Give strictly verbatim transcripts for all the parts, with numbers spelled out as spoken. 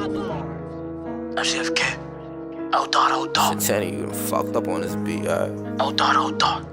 M C F K. El Dot, El Dot. Santana, you done fucked up on this beat, alright? El Dot, El Dot.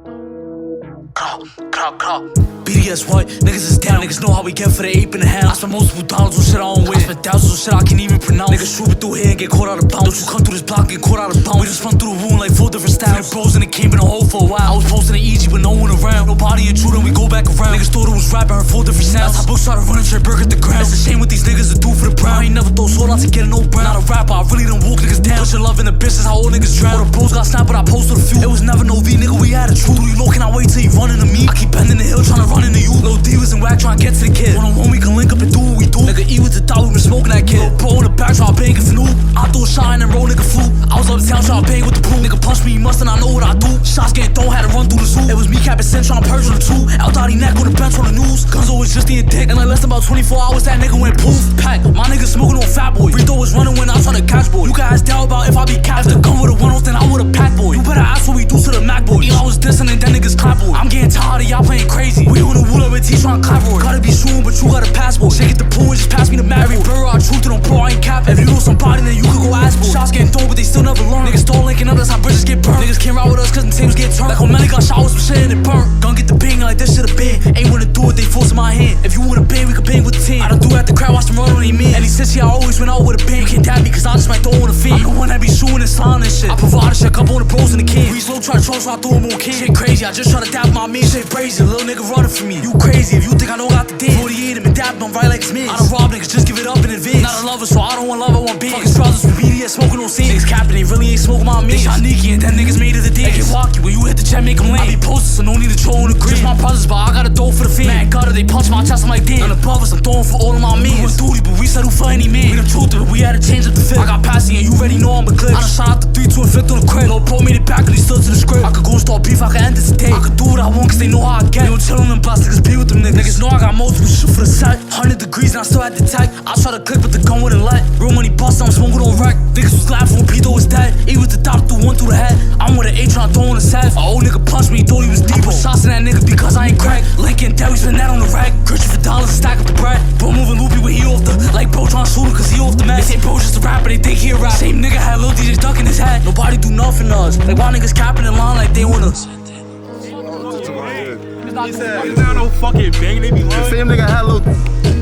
Crawl, crawl, crawl. B D S what? Niggas is down, niggas know how we get for the ape in the hell. I spent multiple dollars on shit I don't win. I spent thousands on shit I can't even pronounce. Niggas trooping through here and get caught out of bounds. Don't you come through this block and get caught out of bounds. We just run through the wound like four different styles. The bros in the came in a hole for a while. I was posting it easy with no one around. Nobody intruding, we go back around. Niggas thought it was rapping, heard four different sounds. I books started running straight burger at the ground. It's a shame what these niggas do for the brown. I ain't never throw sold out to get no brown. Not a rapper, I really done walk niggas down. Pushing love in the business, how old niggas drown. All the bros got snapped, but I posted a few. It was never no V, nigga, we had a truth. You know, can I wait till you run into me? I keep bending the hill, trying to run into you. Little D was in whack, trying to get to the kid. One on one, we can link up and do what we do. Nigga E with the thought we been smoking that kid. Little bro in the back, trying to bang if new. I threw a shot and roll, nigga flew. I was uptown, trying to bang with the pool. Nigga punched me, he must and I know what I do. Shots getting thrown, had to run through the zoo. It was me, Cap and Sin, trying to purge on the two. El Dotty neck on the bench on the news. Guns always just eating dick. And like less than about twenty-four hours, that nigga went poof. Pack, my nigga smoking on Fat Boy. Rito was running when I was trying to catch boy. You guys doubt about if I be cap. If the gun would've won off, then I would've packed boy. You better ask what we do to the Mac boy. Eli was dissing and then niggas clap boy. I'm getting tired of y'all playing crazy. We on the wood up with T trying to clap boy. Gotta be shooting, but you got a passport. Shake it the pool and just pass me the map. Every burrow I truth to them bro, I ain't cap. If you know somebody, then you could go ask boy. Shots getting thrown, but they still never learn. Niggas stole linking up, that's how bridges get burned. Niggas can't ride with us cause the teams get turned. Like O'Malley got shot with some shit and it burnt. Gun get the ping like this shit a bang. Ain't wanna do it, they force in my hand. If you wanna bang, we can bang with the team. I don't do it at the crowd, watch them run on they man. And he says, yeah, I always went out with a bang. You can't dab me cause I just might throw on the feet. I'm the one that be shooting and sliding and shit. I provide a shit, couple on the pros and the king. We slow try to troll, so I throw him on king. Shit crazy, I just try to dab my mean. Shit crazy, little nigga running for me. You crazy if you think I don't got the dick. forty-eight and been dabbing, I'm right like it's me. I don't rob niggas, just give it up in advance. Not a lover, so I don't want love, I want being. Fucking trousers with B D S, smoking on scene. Niggas capping, they really ain't smoking my meat. They shot Nikki and then niggas made it the day. They can walk you when you hit the jet, make them lame. I be posted, so no need to troll in the green. Just my brothers, but I got a dough for the fame. Man, gutter, they punch my chest, I'm like damn. None above us, I'm throwing for all of my means. We was duty, but we settle for any man. We them truth, but we had to change up the fit. I got passing and you already know I'm a glitch. I done shot out the three, two, and fifth on the crib. Lil' bro made it back and he stood to the script. I could go and start beef, I could end it today. I could do what I want cause they know how I get. They don't chill on them blocks, niggas be with them niggas. Niggas know I got multiple shit for the set. one hundred degrees and I still had the tech. I try to click but the gun wouldn't let. Real money bust, I'm smoking on wreck. Niggas was laughing when Pito was dead. E with the top threw one through the head. I'm with an A trying to throw on the set. A old nigga punched me, he thought he was deep. I put shots in that nigga because I ain't crack. Lincoln dead, we spend that on the rack. Christian for dollars, stack up the bread. Bro moving loopy when he off the. Like bro trying to shoot him cause he off the mess. They say bro just a rapper, they think he a rap. Same nigga had Lil D J duck in his head. Nobody do nothing to us. Like why niggas capping in line like they want us. He said, it's not no fucking bang, they be lying. The same nigga had Lil